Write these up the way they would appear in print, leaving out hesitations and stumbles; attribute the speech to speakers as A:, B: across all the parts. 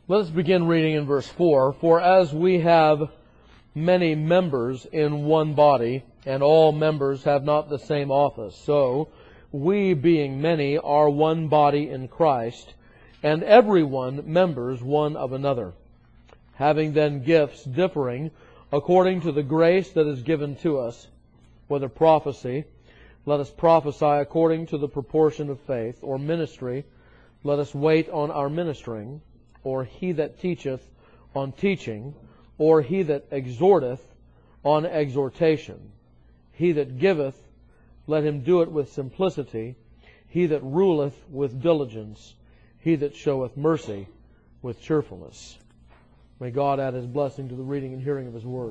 A: Let us begin reading in verse 4. For as we have many members in one body, and all members have not the same office, so we, being many, are one body in Christ, and every one members one of another. Having then gifts differing according to the grace that is given to us, whether prophecy, let us prophesy according to the proportion of faith, or ministry, let us wait on our ministering, or he that teacheth on teaching, or he that exhorteth on exhortation. He that giveth, let him do it with simplicity. He that ruleth with diligence. He that showeth mercy with cheerfulness. May God add His blessing to the reading and hearing of His Word.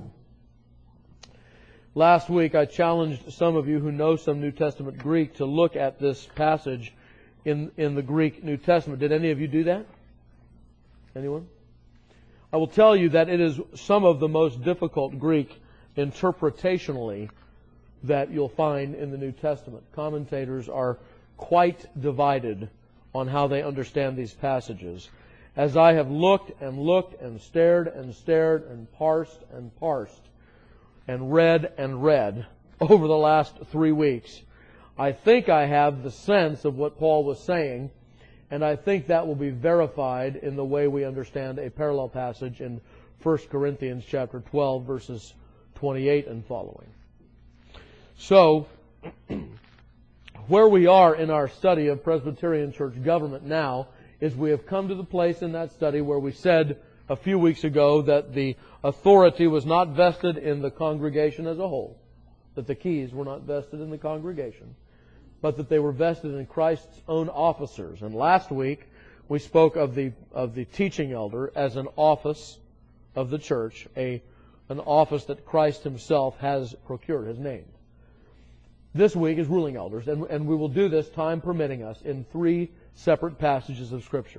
A: Last week I challenged some of you who know some New Testament Greek to look at this passage in the Greek New Testament. Did any of you do that? Anyone? I will tell you that it is some of the most difficult Greek interpretationally that you'll find in the New Testament. Commentators are quite divided on how they understand these passages. As I have looked and looked and stared and stared and parsed and read over the last 3 weeks, I think I have the sense of what Paul was saying, and I think that will be verified in the way we understand a parallel passage in 1 Corinthians chapter 12, verses 28 and following. So, where we are in our study of Presbyterian church government now is we have come to the place in that study where we said a few weeks ago that the authority was not vested in the congregation as a whole, that the keys were not vested in the congregation, but that they were vested in Christ's own officers. And last week we spoke of the teaching elder as an office of the church, an office that Christ Himself has procured, has named. This week is ruling elders, and we will do this, time permitting us, in 3 separate passages of Scripture.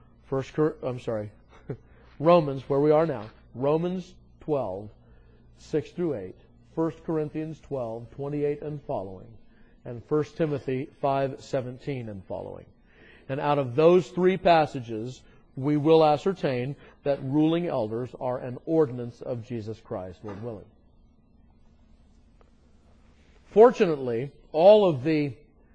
A: Romans, where we are now. Romans 12, 6 through 8. 1 Corinthians 12, 28 and following. And 1 Timothy 5, 17 and following. And out of those 3 passages, we will ascertain that ruling elders are an ordinance of Jesus Christ, Lord willing. Fortunately, all of the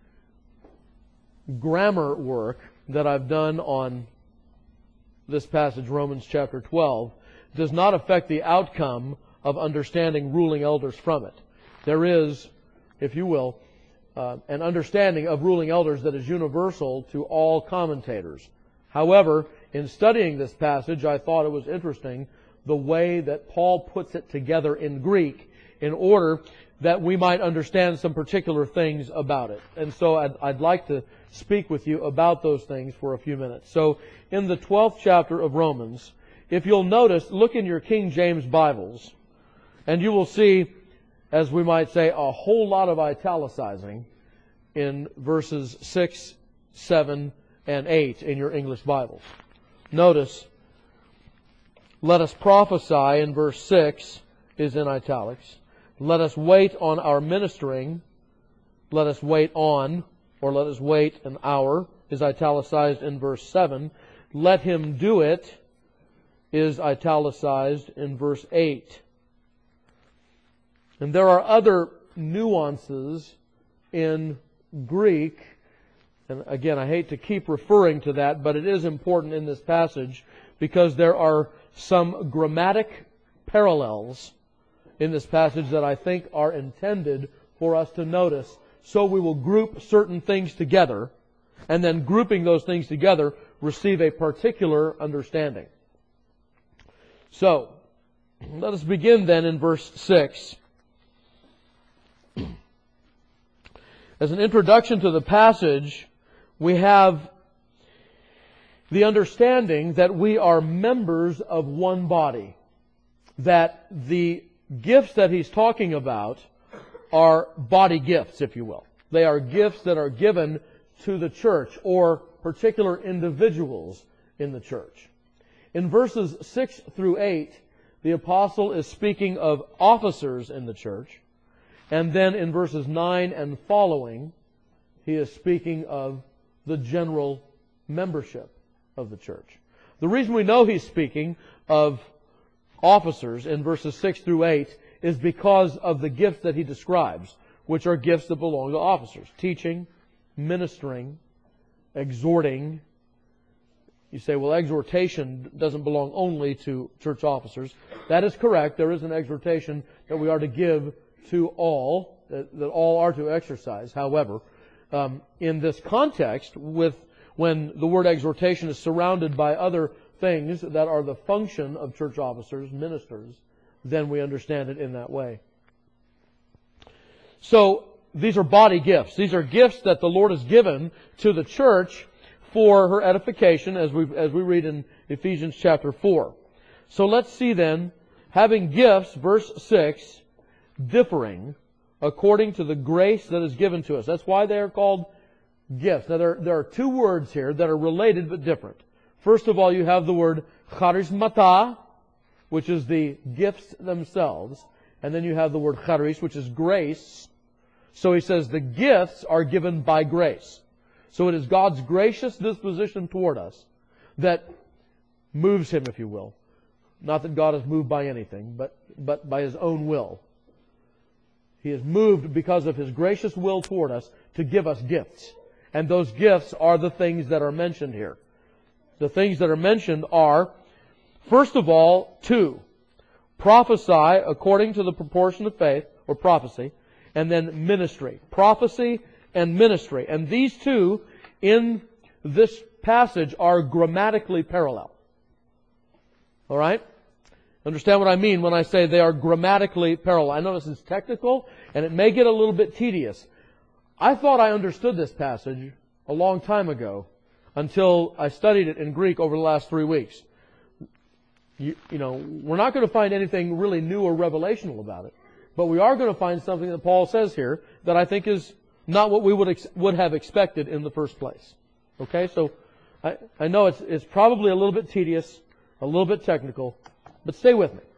A: grammar work that I've done on this passage, Romans chapter 12, does not affect the outcome of understanding ruling elders from it. There is, if you will, an understanding of ruling elders that is universal to all commentators. However, in studying this passage, I thought it was interesting the way that Paul puts it together in Greek in order that we might understand some particular things about it. And so I'd like to speak with you about those things for a few minutes. So, in the 12th chapter of Romans, if you'll notice, look in your King James Bibles, and you will see, as we might say, a whole lot of italicizing in verses 6, 7, and 8 in your English Bibles. Notice, let us prophesy in verse 6 is in italics. Let us wait on our ministering. Let us wait on, or let us wait an hour, is italicized in verse 7. Let him do it is italicized in verse 8. And there are other nuances in Greek, and again, I hate to keep referring to that, but it is important in this passage because there are some grammatic parallels in this passage that I think are intended for us to notice. So we will group certain things together, and then grouping those things together, receive a particular understanding. So, let us begin then in verse 6. As an introduction to the passage, we have the understanding that we are members of one body. That the gifts that he's talking about are body gifts, if you will. They are gifts that are given to the church or particular individuals in the church. In verses 6 through 8, the apostle is speaking of officers in the church. And then in verses 9 and following, he is speaking of the general membership of the church. The reason we know he's speaking of officers in verses 6 through 8 is because of the gifts that he describes, which are gifts that belong to officers. Teaching, ministering, exhorting. You say, well, exhortation doesn't belong only to church officers. That is correct. There is an exhortation that we are to give to all, that all are to exercise. However, in this context, when the word exhortation is surrounded by other things that are the function of church officers, ministers, then we understand it in that way. So, these are body gifts. These are gifts that the Lord has given to the church for her edification, as we read in Ephesians chapter 4. So let's see then, having gifts, verse 6, differing according to the grace that is given to us. That's why they are called gifts. Now there are two words here that are related but different. First of all, you have the word charismata, which is the gifts themselves. And then you have the word charis, which is grace. So he says the gifts are given by grace. So it is God's gracious disposition toward us that moves Him, if you will. Not that God is moved by anything, but by His own will. He is moved because of His gracious will toward us to give us gifts. And those gifts are the things that are mentioned here. The things that are mentioned are, first of all, two. Prophesy according to the proportion of faith, or prophecy, and then ministry. Prophecy and ministry. And these two, in this passage, are grammatically parallel. Alright? Understand what I mean when I say they are grammatically parallel. I know this is technical, and it may get a little bit tedious. I thought I understood this passage a long time ago, until I studied it in Greek over the last 3 weeks. You know, we're not going to find anything really new or revelational about it. But we are going to find something that Paul says here that I think is not what we would have expected in the first place. Okay, so I know it's probably a little bit tedious, a little bit technical, but stay with me.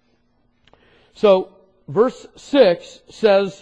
A: So, verse 6 says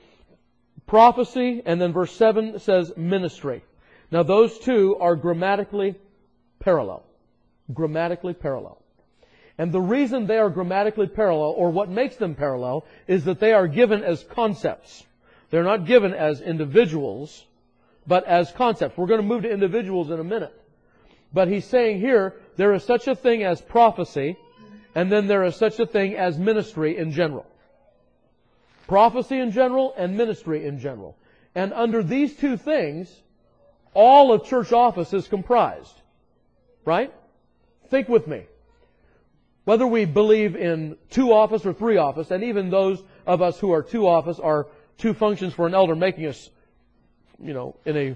A: prophecy, and then verse 7 says ministry. Now those two are grammatically parallel. Grammatically parallel. And the reason they are grammatically parallel, or what makes them parallel, is that they are given as concepts. They're not given as individuals, but as concepts. We're going to move to individuals in a minute. But he's saying here, there is such a thing as prophecy, and then there is such a thing as ministry in general. Prophecy in general and ministry in general. And under these two things, all of church office is comprised. Right? Think with me. Whether we believe in 2 office or 3 office, and even those of us who are 2 office are 2 functions for an elder, making us, you know, in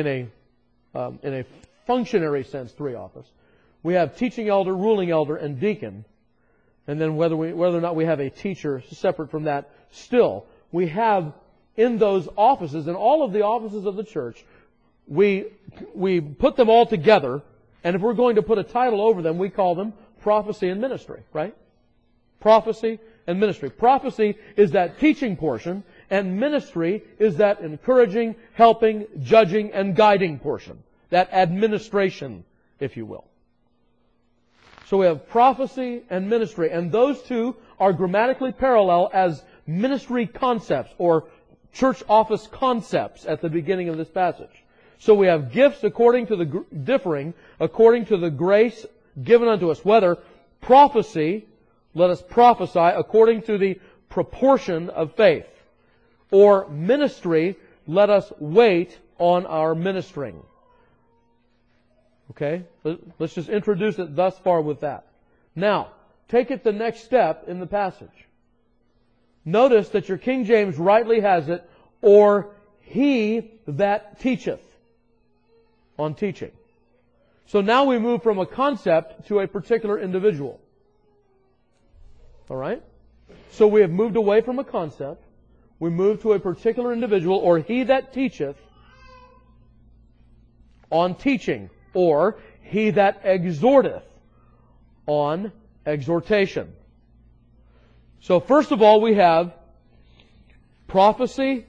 A: a functionary sense, 3 office. We have teaching elder, ruling elder, and deacon. And then whether or not we have a teacher separate from that, still, we have in those offices, in all of the offices of the church, we put them all together, and if we're going to put a title over them, we call them prophecy and ministry, right? Prophecy and ministry. Prophecy is that teaching portion, and ministry is that encouraging, helping, judging, and guiding portion. That administration, if you will. So we have prophecy and ministry, and those two are grammatically parallel as ministry concepts, or church office concepts at the beginning of this passage. So we have gifts according to differing according to the grace given unto us. Whether prophecy, let us prophesy according to the proportion of faith. Or ministry, let us wait on our ministering. Okay? Let's just introduce it thus far with that. Now, take it the next step in the passage. Notice that your King James rightly has it, or he that teacheth, on teaching. So now we move from a concept to a particular individual. Alright? So we have moved away from a concept. We move to a particular individual, or he that teacheth, on teaching. Or he that exhorteth, on exhortation. So first of all we have prophecy,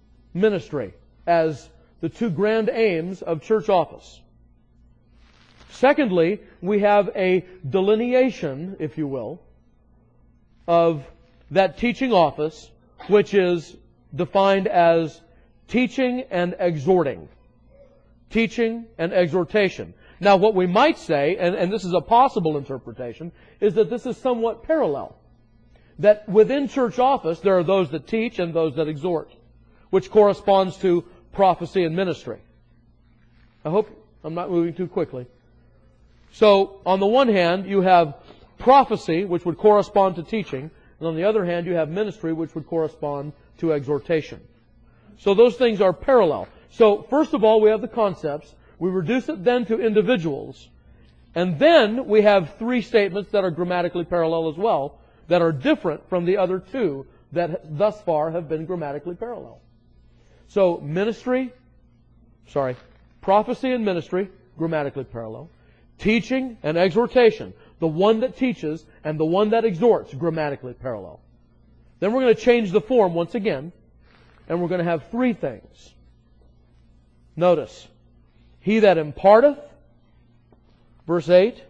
A: ministry as the 2 grand aims of church office. Secondly, we have a delineation, if you will, of that teaching office, which is defined as teaching and exhorting. Teaching and exhortation. Now, what we might say, and this is a possible interpretation, is that this is somewhat parallel. That within church office, there are those that teach and those that exhort, which corresponds to prophecy and ministry. I hope I'm not moving too quickly. So, on the one hand, you have prophecy, which would correspond to teaching, and on the other hand, you have ministry, which would correspond to exhortation. So those things are parallel. So, first of all, we have the concepts. We reduce it then to individuals. And then we have three statements that are grammatically parallel as well, that are different from the other two that thus far have been grammatically parallel. So, prophecy and ministry, grammatically parallel. Teaching and exhortation, the one that teaches and the one that exhorts, grammatically parallel. Then we're going to change the form once again, and we're going to have three things. Notice, he that imparteth, verse 8,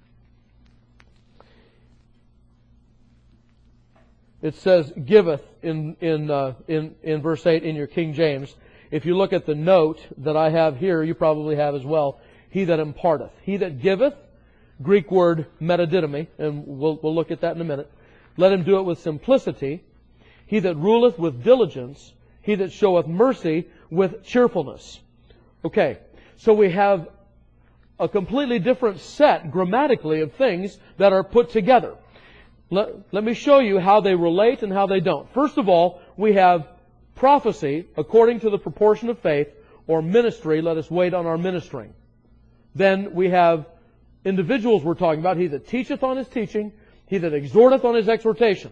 A: it says giveth in verse 8 in your King James. If you look at the note that I have here, you probably have as well, he that imparteth. He that giveth, Greek word metadidomi, and we'll look at that in a minute. Let him do it with simplicity. He that ruleth with diligence. He that showeth mercy with cheerfulness. Okay, so we have a completely different set grammatically of things that are put together. Let me show you how they relate and how they don't. First of all, we have prophecy according to the proportion of faith, or ministry, let us wait on our ministering. Then we have individuals we're talking about, he that teacheth on his teaching, he that exhorteth on his exhortation.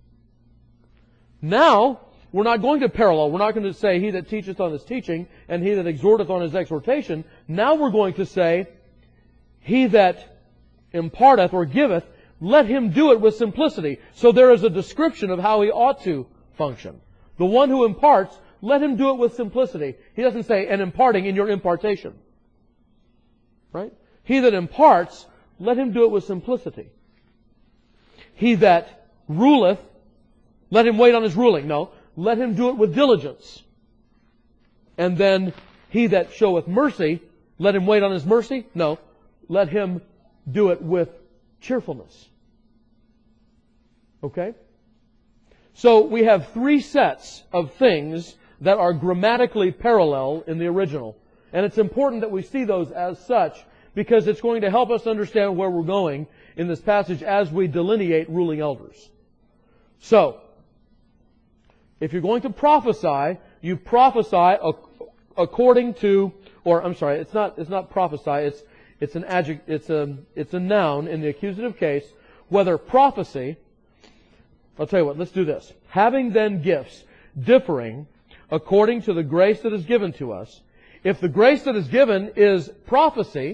A: Now, we're not going to parallel. We're not going to say he that teacheth on his teaching and he that exhorteth on his exhortation. Now we're going to say he that imparteth or giveth, let him do it with simplicity. So there is a description of how he ought to function. The one who imparts, let him do it with simplicity. He doesn't say, and imparting in your impartation. Right? He that imparts, let him do it with simplicity. He that ruleth, let him wait on his ruling. No, let him do it with diligence. And then he that showeth mercy, let him wait on his mercy. No, let him do it with cheerfulness. Okay? So we have three sets of things that are grammatically parallel in the original. And it's important that we see those as such, because it's going to help us understand where we're going in this passage as we delineate ruling elders. So, if you're going to prophesy, you prophesy according to, it's not prophesy, it's an adjective, it's a noun in the accusative case, whether prophecy, I'll tell you what, let's do this. Having then gifts differing according to the grace that is given to us. If the grace that is given is prophecy,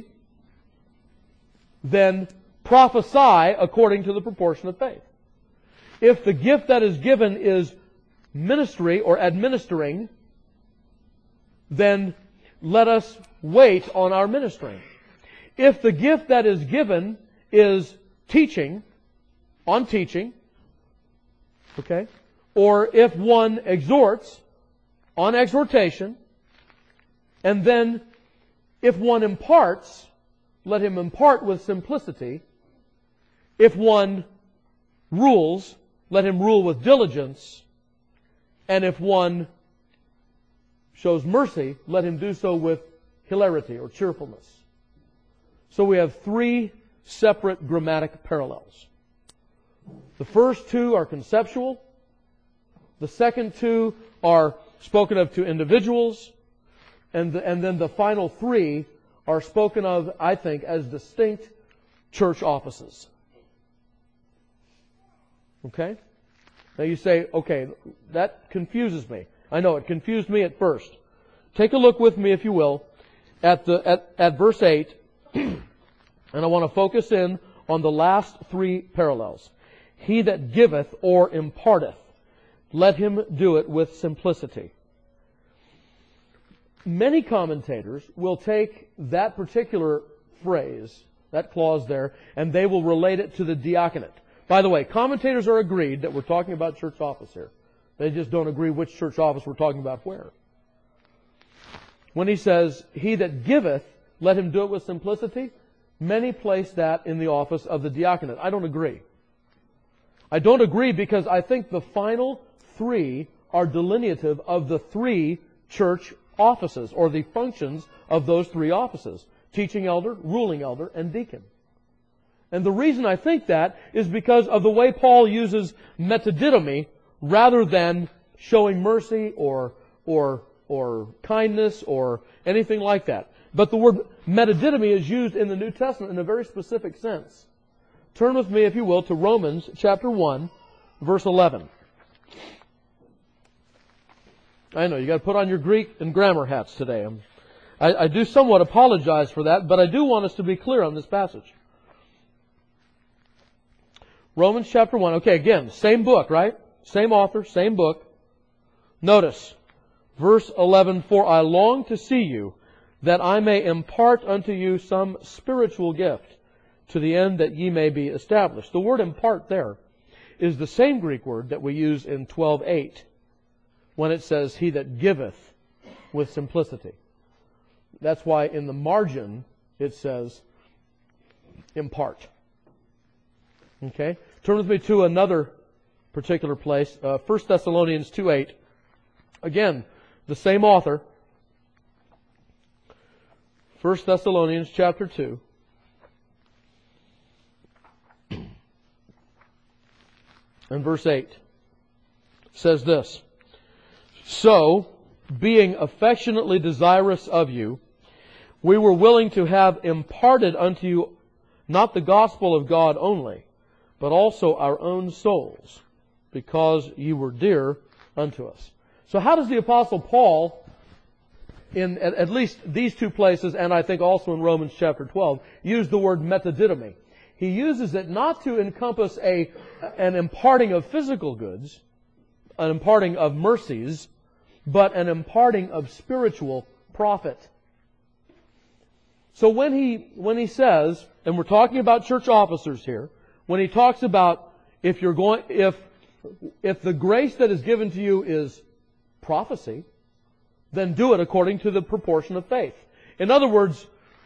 A: then prophesy according to the proportion of faith. If the gift that is given is ministry or administering, then let us wait on our ministering. If the gift that is given is teaching, on teaching, okay, or if one exhorts, on exhortation, and then if one imparts, let him impart with simplicity. If one rules, let him rule with diligence. And if one shows mercy, let him do so with hilarity or cheerfulness. So we have three separate grammatic parallels. The first two are conceptual. The second two are spoken of to individuals. And then the final three are spoken of, I think, as distinct church offices. Okay? Now you say, okay, that confuses me. I know, it confused me at first. Take a look with me, if you will, at verse 8, and I want to focus in on the last three parallels. He that giveth or imparteth, let him do it with simplicity. Many commentators will take that particular phrase, that clause there, and they will relate it to the diaconate. By the way, commentators are agreed that we're talking about church office here. They just don't agree which church office we're talking about where. When he says, he that giveth, let him do it with simplicity, many place that in the office of the diaconate. I don't agree. I don't agree because I think the final three are delineative of the three church offices, or the functions of those three offices: teaching elder, ruling elder, and deacon. And the reason I think that is because of the way Paul uses metadidomi rather than showing mercy or kindness or anything like that. But the word metadidomi is used in the New Testament in a very specific sense. Turn with me, if you will, to Romans chapter 1, verse 11. I know, you got to put on your Greek and grammar hats today. I do somewhat apologize for that, but I do want us to be clear on this passage. Romans chapter 1. Okay, again, same book, right? Same author, same book. Notice, verse 11, for I long to see you, that I may impart unto you some spiritual gift, to the end that ye may be established. The word impart there is the same Greek word that we use in 12:8, when it says, he that giveth with simplicity. That's why in the margin it says, impart. Okay? Turn with me to another particular place, 1 Thessalonians 2:8. Again, the same author. 1 Thessalonians chapter 2. And verse 8 says this, so, being affectionately desirous of you, we were willing to have imparted unto you not the gospel of God only, but also our own souls, because ye were dear unto us. So how does the Apostle Paul, in at least these two places, and I think also in Romans chapter 12, use the word metadidomi? He uses it not to encompass an imparting of physical goods, an imparting of mercies, but an imparting of spiritual profit. So when he says, and we're talking about church officers here, when he talks about if the grace that is given to you is prophecy, then do it according to the proportion of faith. In other words,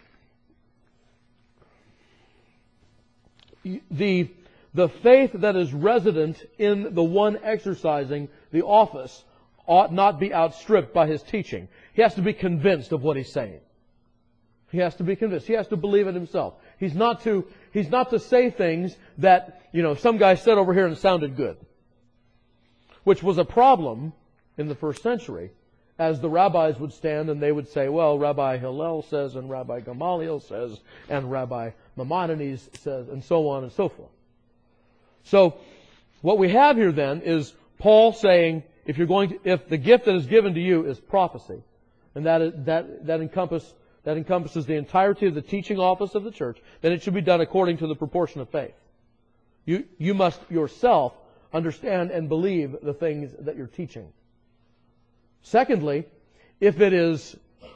A: the faith that is resident in the one exercising the office ought not be outstripped by his teaching. He has to be convinced of what he's saying. He has to be convinced. He has to believe it himself. He's not to say things that, some guy said over here and sounded good. Which was a problem in the first century, as the rabbis would stand and they would say, well, Rabbi Hillel says, and Rabbi Gamaliel says, and Rabbi Maimonides says, and so on and so forth. So, what we have here then is Paul saying, if the gift that is given to you is prophecy, and that encompasses the entirety of the teaching office of the church, then it should be done according to the proportion of faith. You must yourself understand and believe the things that you're teaching. Secondly, if it is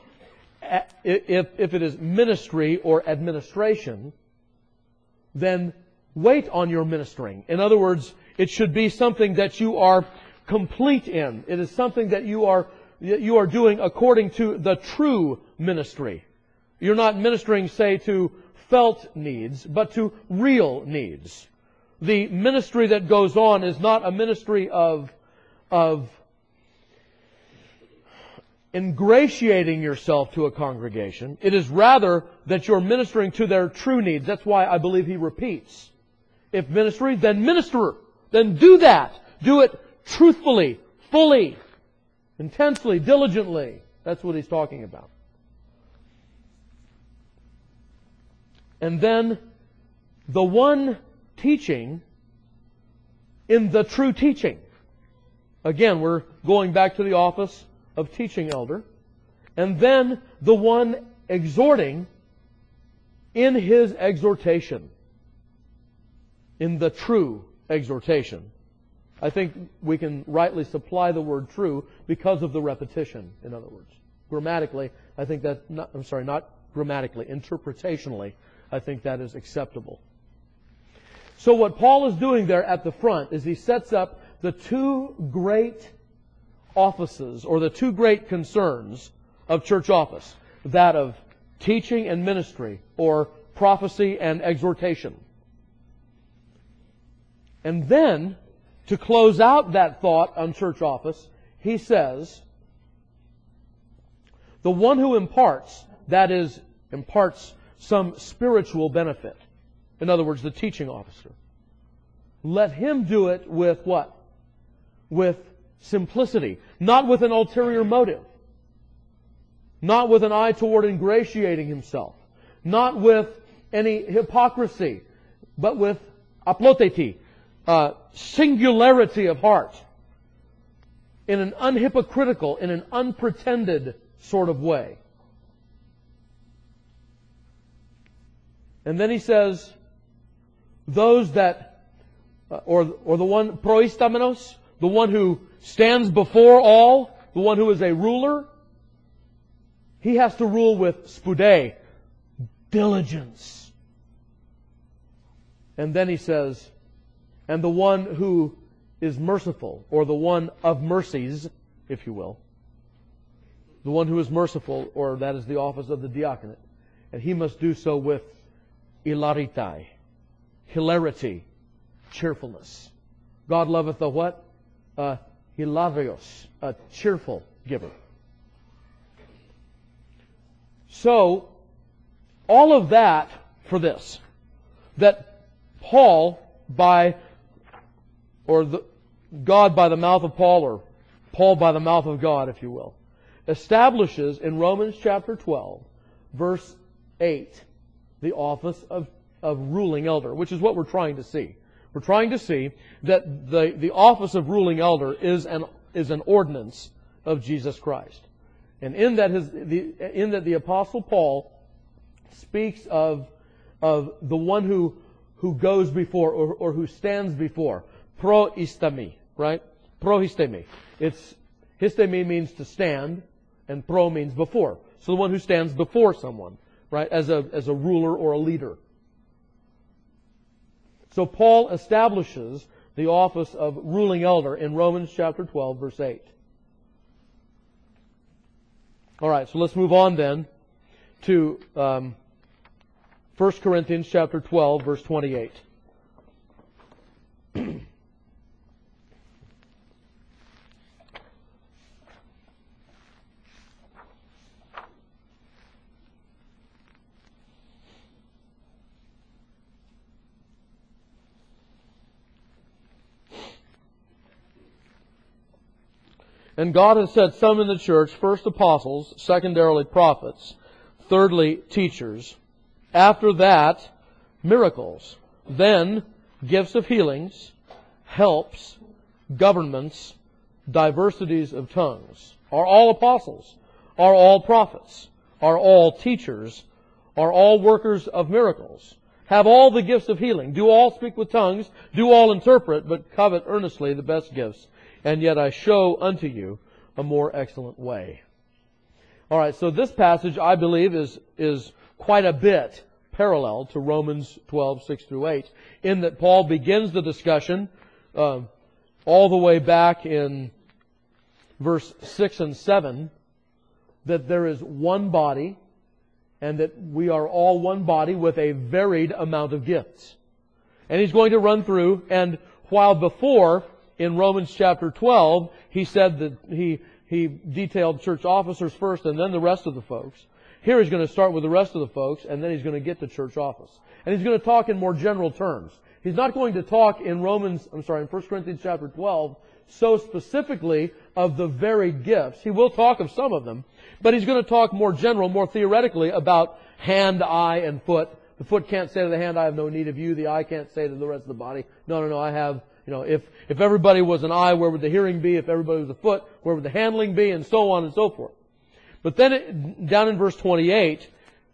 A: ministry or administration, then wait on your ministering. In other words, it should be something that you are complete in. It is something that you are doing according to the true ministry. You're not ministering, say, to felt needs, but to real needs. The ministry that goes on is not a ministry of ingratiating yourself to a congregation. It is rather that you're ministering to their true needs. That's why I believe he repeats. If ministry, then minister. Then do that. Do it truthfully, fully, intensely, diligently. That's what he's talking about. And then the one teaching in the true teaching. Again, we're going back to the office of teaching elder. And then the one exhorting in his exhortation. In the true exhortation. I think we can rightly supply the word true because of the repetition, in other words. Grammatically, I think that, not grammatically, interpretationally, I think that is acceptable. So what Paul is doing there at the front is he sets up the two great offices, or the two great concerns of church office, that of teaching and ministry, or prophecy and exhortation. And then, to close out that thought on church office, he says, the one who imparts, that is, imparts some spiritual benefit. In other words, the teaching officer. Let him do it with what? With simplicity. Not with an ulterior motive. Not with an eye toward ingratiating himself. Not with any hypocrisy. But with aploteti, singularity of heart. In an unhypocritical, in an unpretended sort of way. And then he says, those that, or the one proistamenos, the one who stands before all, the one who is a ruler, he has to rule with spude, diligence. And then he says, and the one who is merciful, or the one of mercies, if you will, the one who is merciful, or that is the office of the diaconate, and he must do so with hilaritai, hilarity, cheerfulness. God loveth the what? Hilarios, a cheerful giver. So, all of that for this, that Paul God by the mouth of Paul, or Paul by the mouth of God, if you will, establishes in Romans chapter 12, verse 8, the office of ruling elder, which is what we're trying to see. We're trying to see that the office of ruling elder is an ordinance of Jesus Christ. And in that the Apostle Paul speaks of the one who goes before, or who stands before. Proistemi, right? Proistemi. Histemi means to stand, and pro means before. So the one who stands before someone, right? As a ruler or a leader. So Paul establishes the office of ruling elder in Romans chapter 12, verse 8. Alright, so let's move on then to 1 Corinthians chapter 12, verse 28. And God has set some in the church, first apostles, secondarily prophets, thirdly teachers, after that miracles, then gifts of healings, helps, governments, diversities of tongues. Are all apostles? Are all prophets? Are all teachers? Are all workers of miracles? Have all the gifts of healing? Do all speak with tongues? Do all interpret? But covet earnestly the best gifts. And yet I show unto you a more excellent way. Alright, so this passage, I believe, is quite a bit parallel to Romans 12, 6 through 8, in that Paul begins the discussion all the way back in verse 6 and 7, that there is one body, and that we are all one body with a varied amount of gifts. And he's going to run through, and while before, in Romans chapter 12, he said that he detailed church officers first and then the rest of the folks. Here he's going to start with the rest of the folks, and then he's going to get to church office. And he's going to talk in more general terms. He's not going to talk in 1 Corinthians chapter 12, so specifically of the varied gifts. He will talk of some of them, but he's going to talk more general, more theoretically about hand, eye, and foot. The foot can't say to the hand, I have no need of you. The eye can't say to the rest of the body, no, I have. If everybody was an eye, where would the hearing be? If everybody was a foot, where would the handling be? And so on and so forth. But then down in verse 28,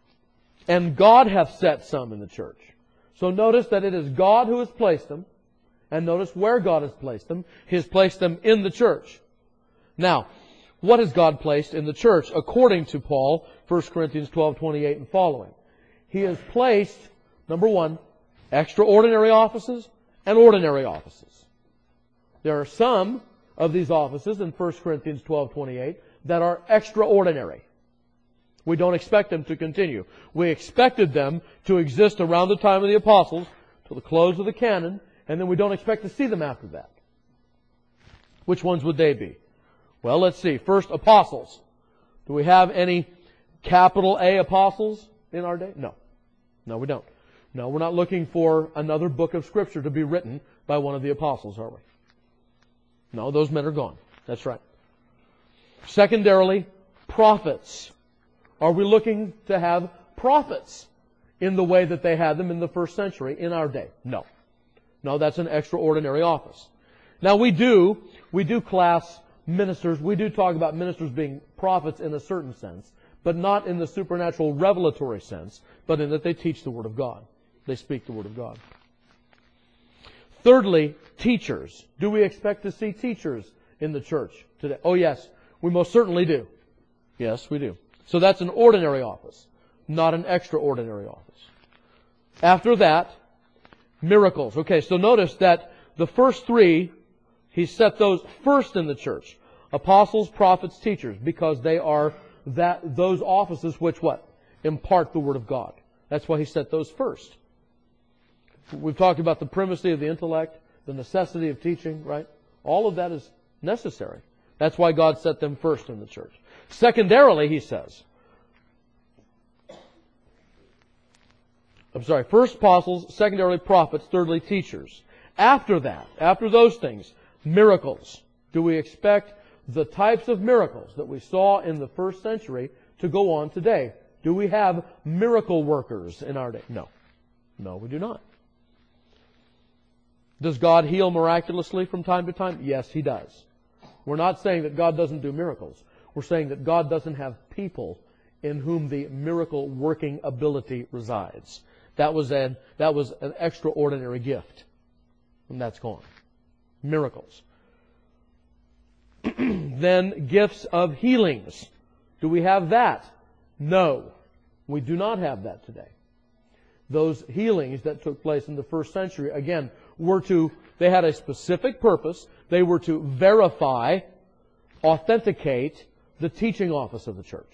A: and God hath set some in the church. So notice that it is God who has placed them. And notice where God has placed them. He has placed them in the church. Now, what has God placed in the church according to Paul, 1 Corinthians 12:28 and following? He has placed, number one, extraordinary offices and ordinary offices. There are some of these offices in 1 Corinthians 12:28 that are extraordinary. We don't expect them to continue. We expected them to exist around the time of the apostles till the close of the canon, and then we don't expect to see them after that. Which ones would they be? Well, let's see. First, apostles. Do we have any capital A apostles in our day? No. No, we don't. No, we're not looking for another book of Scripture to be written by one of the apostles, are we? No, those men are gone. That's right. Secondarily, prophets. Are we looking to have prophets in the way that they had them in the first century in our day? No. No, that's an extraordinary office. Now we do class ministers, we do talk about ministers being prophets in a certain sense, but not in the supernatural revelatory sense, but in that they teach the Word of God. They speak the Word of God. Thirdly, teachers. Do we expect to see teachers in the church today? Oh yes, we most certainly do. Yes, we do. So that's an ordinary office, not an extraordinary office. After that, miracles. Okay, so notice that the first three, he set those first in the church. Apostles, prophets, teachers, because they are those offices which what? Impart the Word of God. That's why he set those first. We've talked about the primacy of the intellect, the necessity of teaching, right? All of that is necessary. That's why God set them first in the church. Secondarily, he says, first apostles, secondarily prophets, thirdly teachers. After that, after those things, miracles. Do we expect the types of miracles that we saw in the first century to go on today? Do we have miracle workers in our day? No. No, we do not. Does God heal miraculously from time to time? Yes, He does. We're not saying that God doesn't do miracles. We're saying that God doesn't have people in whom the miracle working ability resides. That was an extraordinary gift. And that's gone. Miracles. Then gifts of healings. Do we have that? No. We do not have that today. Those healings that took place in the first century, again, they had a specific purpose. They were to verify, authenticate the teaching office of the church.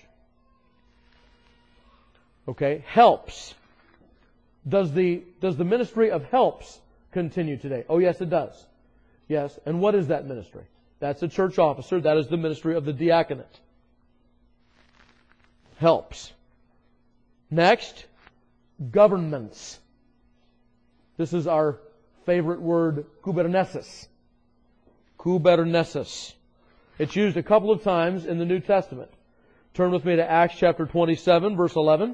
A: Okay, helps. Does the ministry of helps continue today? Oh yes, it does. Yes, and what is that ministry? That's a church officer. That is the ministry of the diaconate. Helps. Next, governments. This is our favorite word, kubernesis. Kubernesis. It's used a couple of times in the New Testament. Turn with me to Acts chapter 27, verse 11.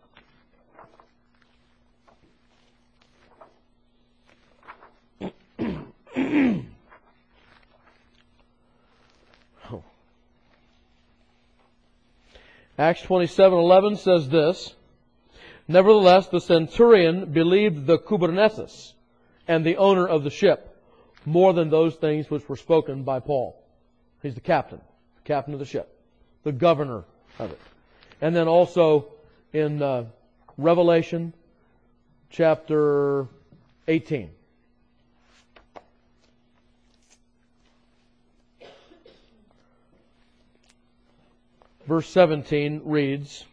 A: Acts 27:11 says this, Nevertheless, the centurion believed the kubernesis and the owner of the ship more than those things which were spoken by Paul. He's the captain of the ship, the governor of it. And then also in Revelation chapter 18. Verse 17 reads,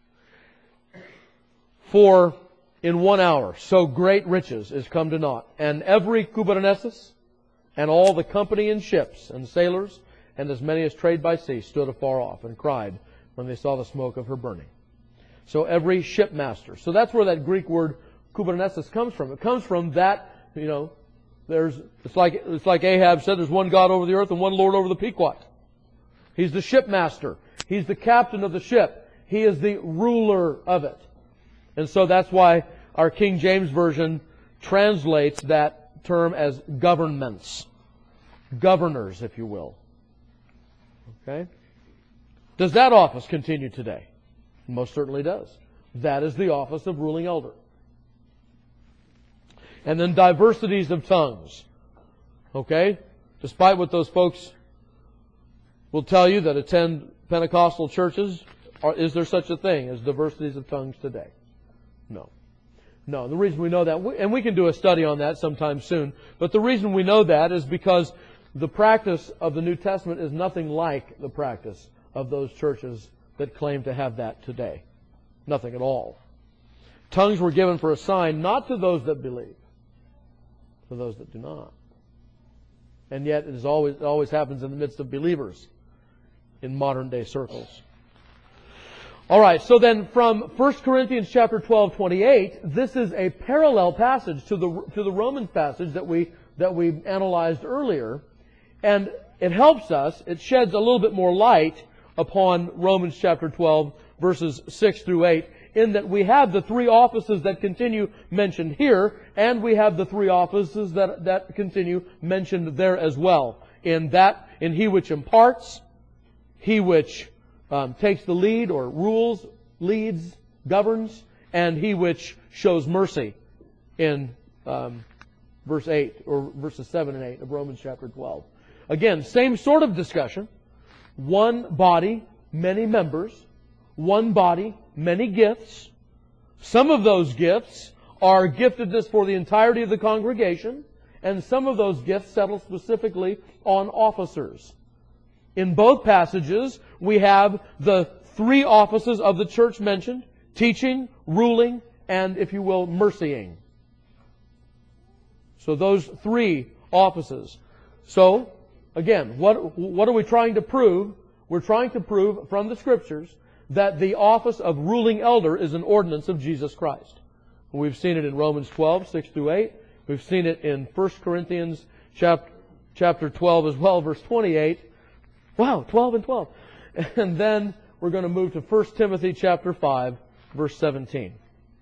A: For in 1 hour so great riches is come to naught, and every kubernesis, and all the company in ships, and sailors, and as many as trade by sea, stood afar off, and cried when they saw the smoke of her burning. So every shipmaster. So that's where that Greek word kubernesis comes from. It comes from that, it's like Ahab said, there's one God over the earth and one Lord over the Pequot. He's the shipmaster. He's the captain of the ship. He is the ruler of it. And so that's why our King James Version translates that term as governments. Governors, if you will. Okay? Does that office continue today? It most certainly does. That is the office of ruling elder. And then diversities of tongues. Okay? Despite what those folks will tell you that attend Pentecostal churches, is there such a thing as diversities of tongues today? No. No, the reason we know that, and we can do a study on that sometime soon, but the reason we know that is because the practice of the New Testament is nothing like the practice of those churches that claim to have that today. Nothing at all. Tongues were given for a sign not to those that believe, to those that do not. And yet it always happens in the midst of believers in modern day circles. All right, so then from 1 Corinthians chapter 12:28, this is a parallel passage to the Romans passage that we analyzed earlier, and it helps us. It sheds a little bit more light upon Romans chapter 12 verses 6 through 8, in that we have the three offices that continue mentioned here, and we have the three offices that continue mentioned there as well. In he which imparts, he which takes the lead or rules, leads, governs, and he which shows mercy in verse 8 or verses 7 and 8 of Romans chapter 12. Again, same sort of discussion. One body, many members. One body, many gifts. Some of those gifts are giftedness for the entirety of the congregation, and some of those gifts settle specifically on officers. In both passages, we have the three offices of the church mentioned: teaching, ruling, and, if you will, mercying. So those three offices. So, again, what are we trying to prove? We're trying to prove from the Scriptures that the office of ruling elder is an ordinance of Jesus Christ. We've seen it in Romans 12, 6 through 8. We've seen it in 1 Corinthians chapter 12 as well, verse 28. Wow, 12 and 12. And then we're going to move to 1 Timothy chapter 5, verse 17.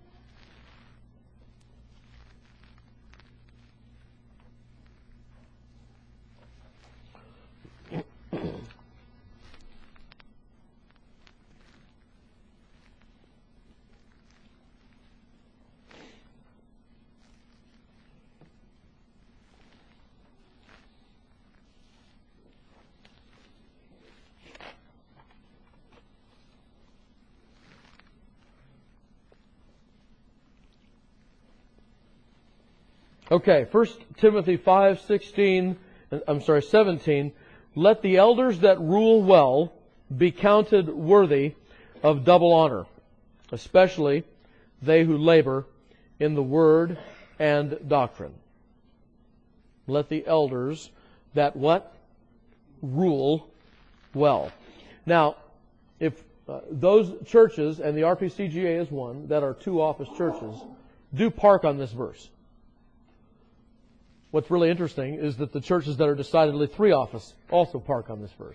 A: Okay, 1 Timothy 17. Let the elders that rule well be counted worthy of double honor, especially they who labor in the word and doctrine. Let the elders that what? Rule well. Now, if those churches, and the RPCGA is one, that are two office churches, do park on this verse. What's really interesting is that the churches that are decidedly three office also park on this verse.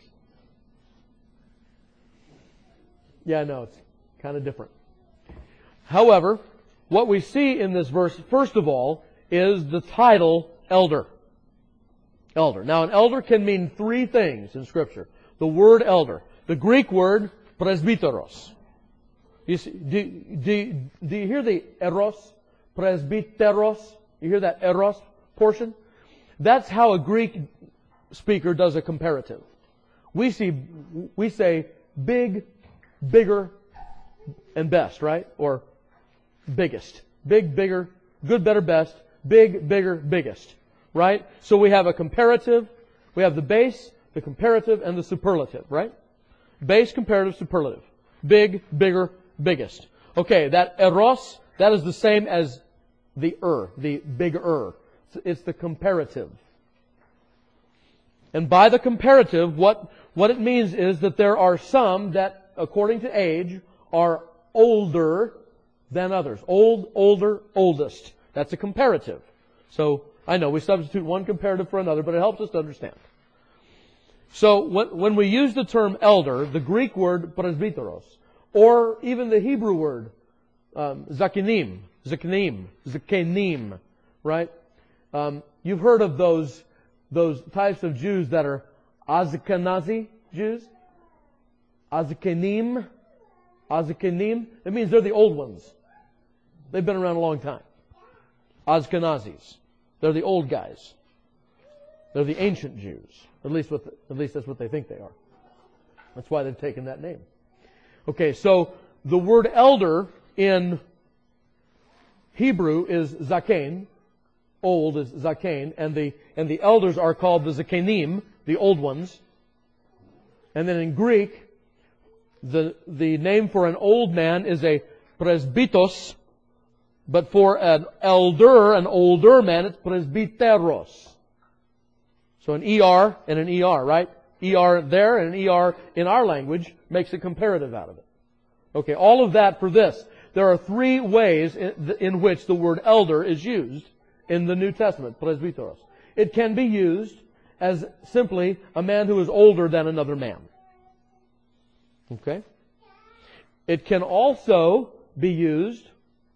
A: Yeah, I know, it's kind of different. However, what we see in this verse, first of all, is the title elder. Elder. Now, an elder can mean three things in Scripture. The word elder. The Greek word presbyteros. You see, do you hear the eros? Presbyteros? You hear that eros portion? That's how a Greek speaker does a comparative. We say big, bigger, and best, right? Or biggest. Big, bigger, good, better, best. Big, bigger, biggest. Right? So we have a comparative, we have the base, the comparative, and the superlative, right? Base, comparative, superlative. Big, bigger, biggest. Okay, that eros, that is the same as the bigger. It's the comparative. And by the comparative, what it means is that there are some that, according to age, are older than others. Old, older, oldest. That's a comparative. So, I know we substitute one comparative for another, but it helps us to understand. So, when we use the term elder, the Greek word presbyteros, or even the Hebrew word zakenim, right? You've heard of those types of Jews that are Ashkenazi Jews? Ashkenim. It means they're the old ones. They've been around a long time. Ashkenazis. They're the old guys. They're the ancient Jews. At least that's what they think they are. That's why they've taken that name. Okay, so the word elder in Hebrew is zaken. Old is zaken, and the elders are called the zakenim, the old ones. And then in Greek, the name for an old man is a presbytos, but for an older man, it's presbyteros. So an ER and an ER, right? ER there and an ER in our language makes a comparative out of it. Okay, all of that for this. There are three ways in which the word elder is used in the New Testament, presbyteros. It can be used as simply a man who is older than another man. Okay? It can also be used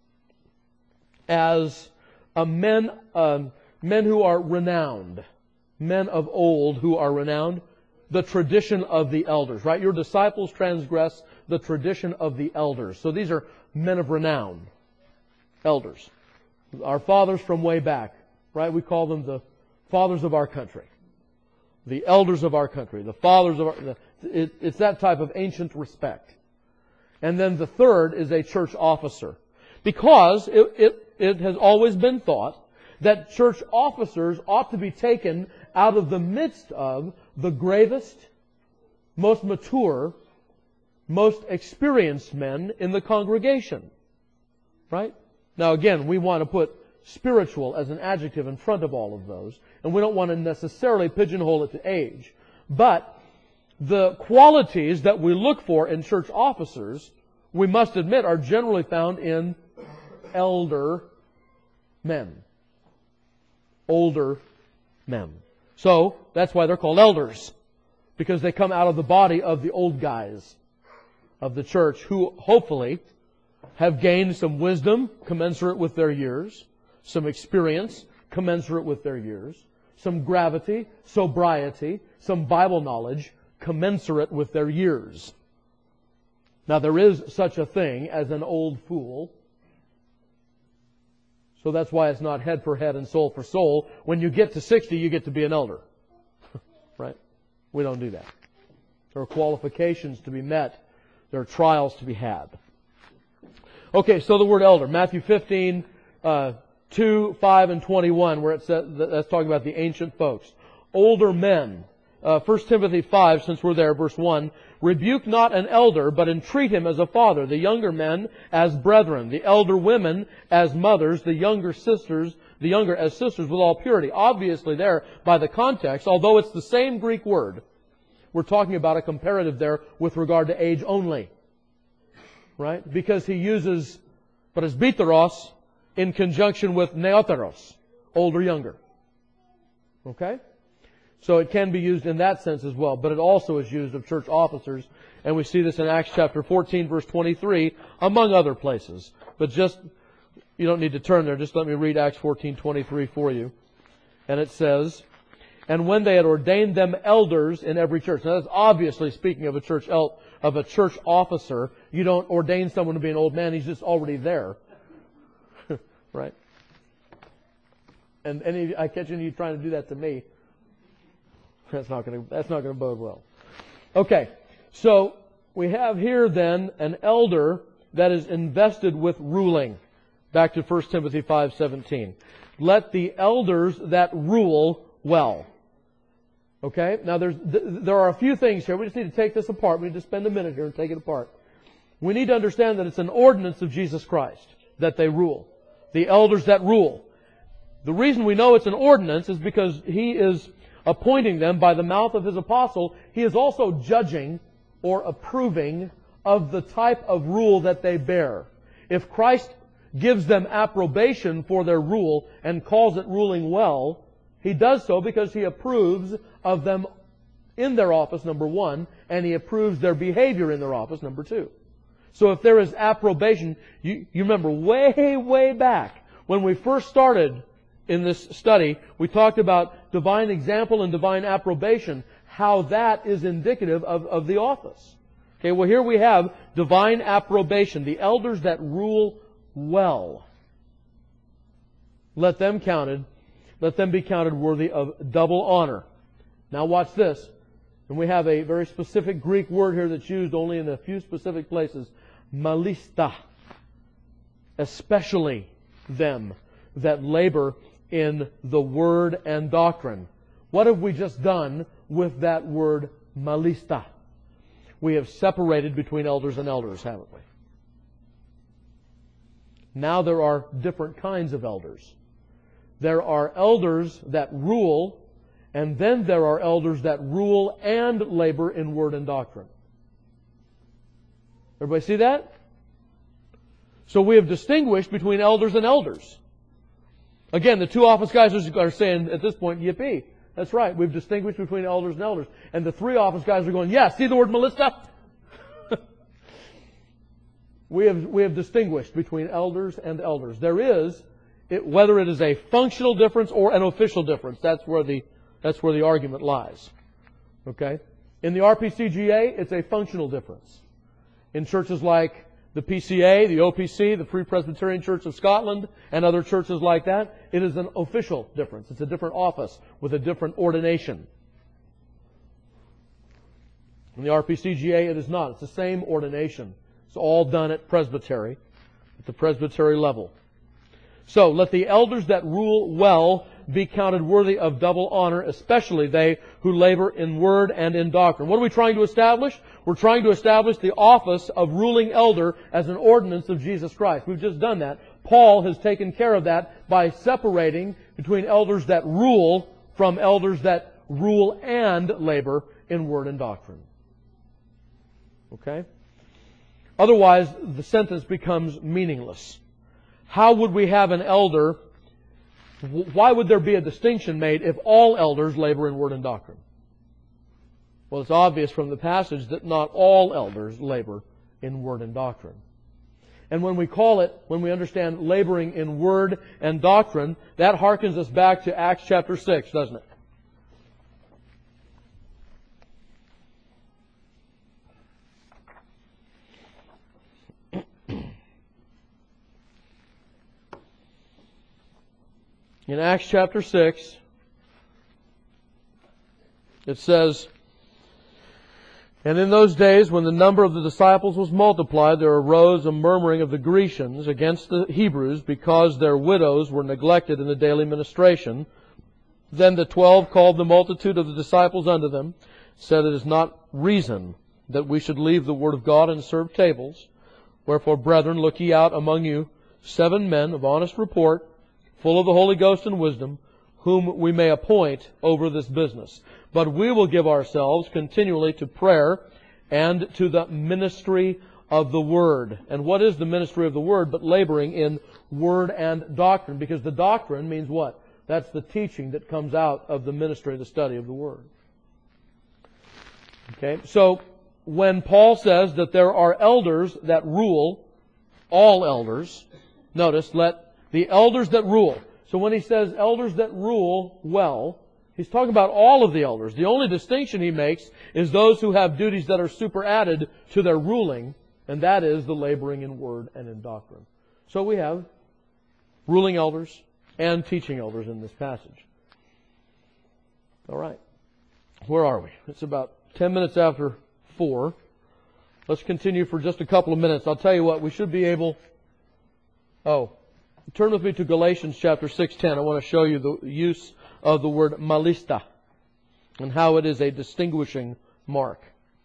A: as men who are renowned. Men of old who are renowned. The tradition of the elders, right? Your disciples transgress the tradition of the elders. So these are men of renown. Elders. Our fathers from way back, right? We call them the fathers of our country. The elders of our country. The fathers of our... It's that type of ancient respect. And then the third is a church officer. Because it has always been thought that church officers ought to be taken out of the midst of the gravest, most mature, most experienced men in the congregation. Right? Now again, we want to put spiritual as an adjective in front of all of those, and we don't want to necessarily pigeonhole it to age. But the qualities that we look for in church officers, we must admit, are generally found in elder men. Older men. So, that's why they're called elders. Because they come out of the body of the old guys of the church who hopefully have gained some wisdom commensurate with their years, some experience commensurate with their years, some gravity, sobriety, some Bible knowledge commensurate with their years. Now there is such a thing as an old fool. So that's why it's not head for head and soul for soul. When you get to 60, you get to be an elder. Right? We don't do that. There are qualifications to be met. There are trials to be had. Okay, so the word elder. Matthew 15, 2, 5, and 21, where it says, that's talking about the ancient folks. Older men. 1 Timothy 5, since we're there, verse 1. Rebuke not an elder, but entreat him as a father, the younger men as brethren, the elder women as mothers, the younger as sisters with all purity. Obviously there, by the context, although it's the same Greek word, we're talking about a comparative there with regard to age only. Right? Because he uses presbyteros in conjunction with neoteros, older, younger. Okay? So it can be used in that sense as well, but it also is used of church officers, and we see this in Acts chapter 14, verse 23, among other places. But just, you don't need to turn there, just let me read Acts 14:23 for you. And it says, and when they had ordained them elders in every church. Now that's obviously speaking of a church officer. You don't ordain someone to be an old man, he's just already there. Right? And I catch any of you trying to do that to me. That's not going to bode well. Okay, so we have here then an elder that is invested with ruling. Back to 1 Timothy 5:17. Let the elders that rule well. Okay, now there are a few things here. We just need to take this apart. We need to spend a minute here and take it apart. We need to understand that it's an ordinance of Jesus Christ that they rule. The elders that rule. The reason we know it's an ordinance is because He is appointing them by the mouth of His apostle. He is also judging or approving of the type of rule that they bear. If Christ gives them approbation for their rule and calls it ruling well, He does so because He approves of them in their office, number one, and He approves their behavior in their office, number two. So if there is approbation, you remember way back when we first started in this study, we talked about divine example and divine approbation, how that is indicative of the office. Okay, well here we have divine approbation, the elders that rule well. Let them be counted worthy of double honor. Now watch this. And we have a very specific Greek word here that's used only in a few specific places. Malista. Especially them that labor in the word and doctrine. What have we just done with that word malista? We have separated between elders and elders, haven't we? Now there are different kinds of elders. There are elders that rule, and then there are elders that rule and labor in word and doctrine. Everybody see that? So we have distinguished between elders and elders. Again, the two office guys are saying at this point, yippee. That's right. We've distinguished between elders and elders. And the three office guys are going, yes, see the word malista? We have distinguished between elders and elders. There is, whether it is a functional difference or an official difference, that's where the argument lies. Okay? In the RPCGA, it's a functional difference. In churches like the PCA, the OPC, the Free Presbyterian Church of Scotland, and other churches like that, it is an official difference. It's a different office with a different ordination. In the RPCGA, it is not. It's the same ordination. It's all done at presbytery, at the presbytery level. So, let the elders that rule well be counted worthy of double honor, especially they who labor in word and in doctrine. What are we trying to establish? We're trying to establish the office of ruling elder as an ordinance of Jesus Christ. We've just done that. Paul has taken care of that by separating between elders that rule from elders that rule and labor in word and doctrine. Okay? Otherwise, the sentence becomes meaningless. How would we have an elder? Why would there be a distinction made if all elders labor in word and doctrine? Well, it's obvious from the passage that not all elders labor in word and doctrine. And when we understand laboring in word and doctrine, that harkens us back to Acts chapter 6, doesn't it? In Acts chapter 6, it says, "And in those days, when the number of the disciples was multiplied, there arose a murmuring of the Grecians against the Hebrews, because their widows were neglected in the daily ministration. Then the 12 called the multitude of the disciples unto them, said, It is not reason that we should leave the word of God and serve tables. Wherefore, brethren, look ye out among you 7 men of honest report, full of the Holy Ghost and wisdom, whom we may appoint over this business. But we will give ourselves continually to prayer and to the ministry of the Word." And what is the ministry of the Word but laboring in Word and doctrine? Because the doctrine means what? That's the teaching that comes out of the ministry, the study of the Word. Okay, so when Paul says that there are elders that rule, all elders, notice, let the elders that rule. So when he says elders that rule well, he's talking about all of the elders. The only distinction he makes is those who have duties that are superadded to their ruling, and that is the laboring in word and in doctrine. So we have ruling elders and teaching elders in this passage. All right. Where are we? It's about 10 minutes after 4. Let's continue for just a couple of minutes. I'll tell you what, we should be able... Turn with me to Galatians chapter 6:10. I want to show you the use of the word malista and how it is a distinguishing mark.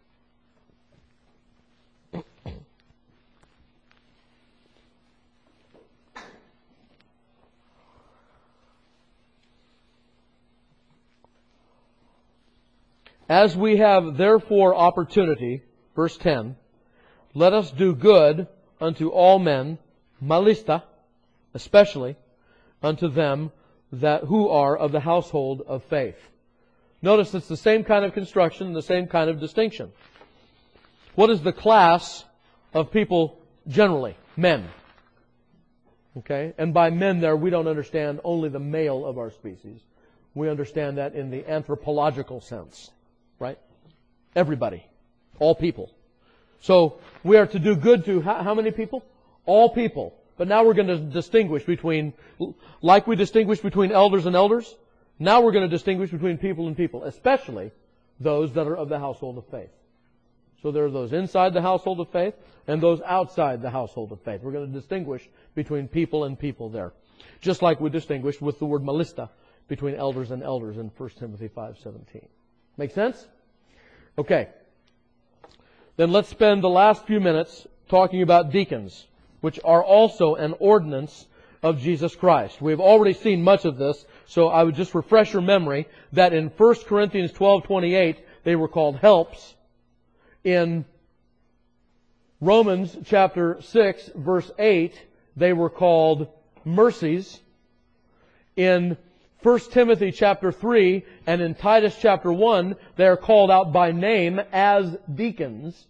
A: "As we have therefore opportunity," verse 10, "let us do good unto all men, malista, especially unto them who are of the household of faith." Notice it's the same kind of construction, the same kind of distinction. What is the class of people generally? Men. Okay? And by men there, we don't understand only the male of our species. We understand that in the anthropological sense. Right? Everybody. All people. So, we are to do good to how many people? All people. But now we're going to distinguish between, like we distinguish between elders and elders, now we're going to distinguish between people and people, especially those that are of the household of faith. So there are those inside the household of faith and those outside the household of faith. We're going to distinguish between people and people there. Just like we distinguished with the word malista between elders and elders in 1 Timothy 5:17. Make sense? Okay. Then let's spend the last few minutes talking about deacons, which are also an ordinance of Jesus Christ. We've already seen much of this, so I would just refresh your memory that in 1 Corinthians 12:28 they were called helps. In Romans chapter 6 verse 8 they were called mercies. In 1 Timothy chapter 3 and in Titus chapter 1 they are called out by name as deacons.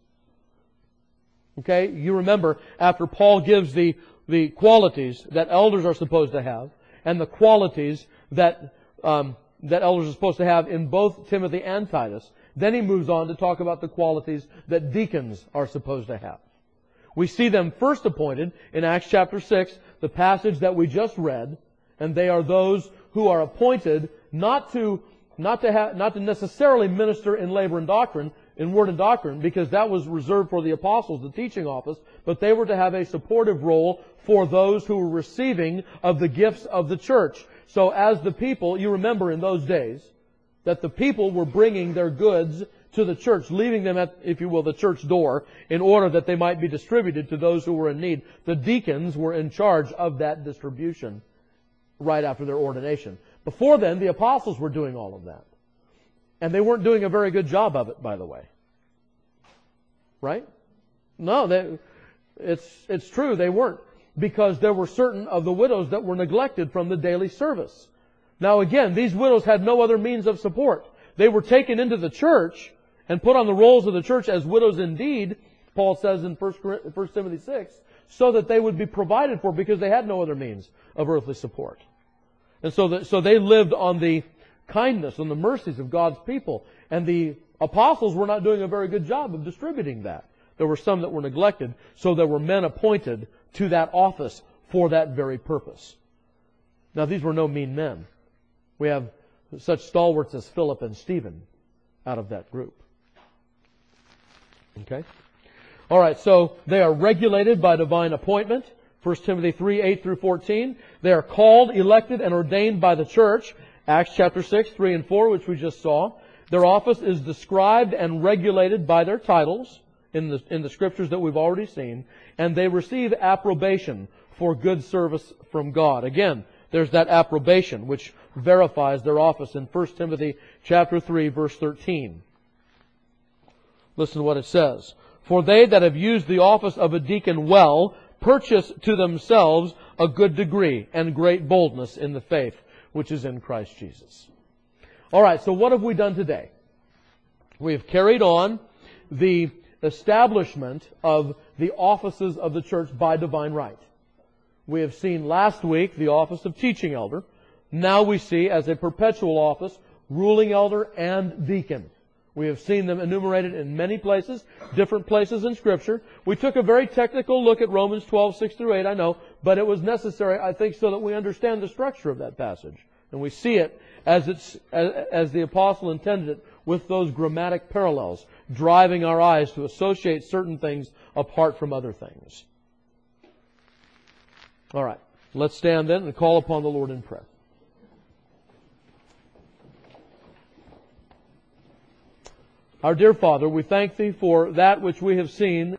A: Okay, you remember after Paul gives the qualities that elders are supposed to have and the qualities that elders are supposed to have in both Timothy and Titus, then he moves on to talk about the qualities that deacons are supposed to have. We see them first appointed in Acts chapter 6, the passage that we just read, and they are those who are appointed not to necessarily minister in labor and doctrine, in word and doctrine, because that was reserved for the apostles, the teaching office, but they were to have a supportive role for those who were receiving of the gifts of the church. So as the people, you remember in those days, that the people were bringing their goods to the church, leaving them at, if you will, the church door, in order that they might be distributed to those who were in need. The deacons were in charge of that distribution right after their ordination. Before then, the apostles were doing all of that. And they weren't doing a very good job of it, by the way. Right? No, it's true, they weren't. Because there were certain of the widows that were neglected from the daily service. Now again, these widows had no other means of support. They were taken into the church and put on the rolls of the church as widows indeed, Paul says in 1 Timothy 6, so that they would be provided for because they had no other means of earthly support. And so they lived on the kindness and the mercies of God's people. And the apostles were not doing a very good job of distributing that. There were some that were neglected, so there were men appointed to that office for that very purpose. Now these were no mean men. We have such stalwarts as Philip and Stephen out of that group. Okay? Alright, so they are regulated by divine appointment. 1 Timothy 3, 8 through 14. They are called, elected, and ordained by the church. Acts chapter 6, 3 and 4, which we just saw. Their office is described and regulated by their titles in the scriptures that we've already seen. And they receive approbation for good service from God. Again, there's that approbation which verifies their office in 1 Timothy chapter 3 verse 13. Listen to what it says. For they that have used the office of a deacon well purchase to themselves a good degree and great boldness in the faith which is in Christ Jesus. Alright, so what have we done today? We have carried on the establishment of the offices of the church by divine right. We have seen last week the office of teaching elder. Now we see as a perpetual office, ruling elder and deacon. We have seen them enumerated in many places, different places in Scripture. We took a very technical look at Romans 12, 6 through 8, I know, but it was necessary, I think, so that we understand the structure of that passage. And we see it as the apostle intended it, with those grammatic parallels, driving our eyes to associate certain things apart from other things. All right, let's stand then and call upon the Lord in prayer. Our dear Father, we thank Thee for that which we have seen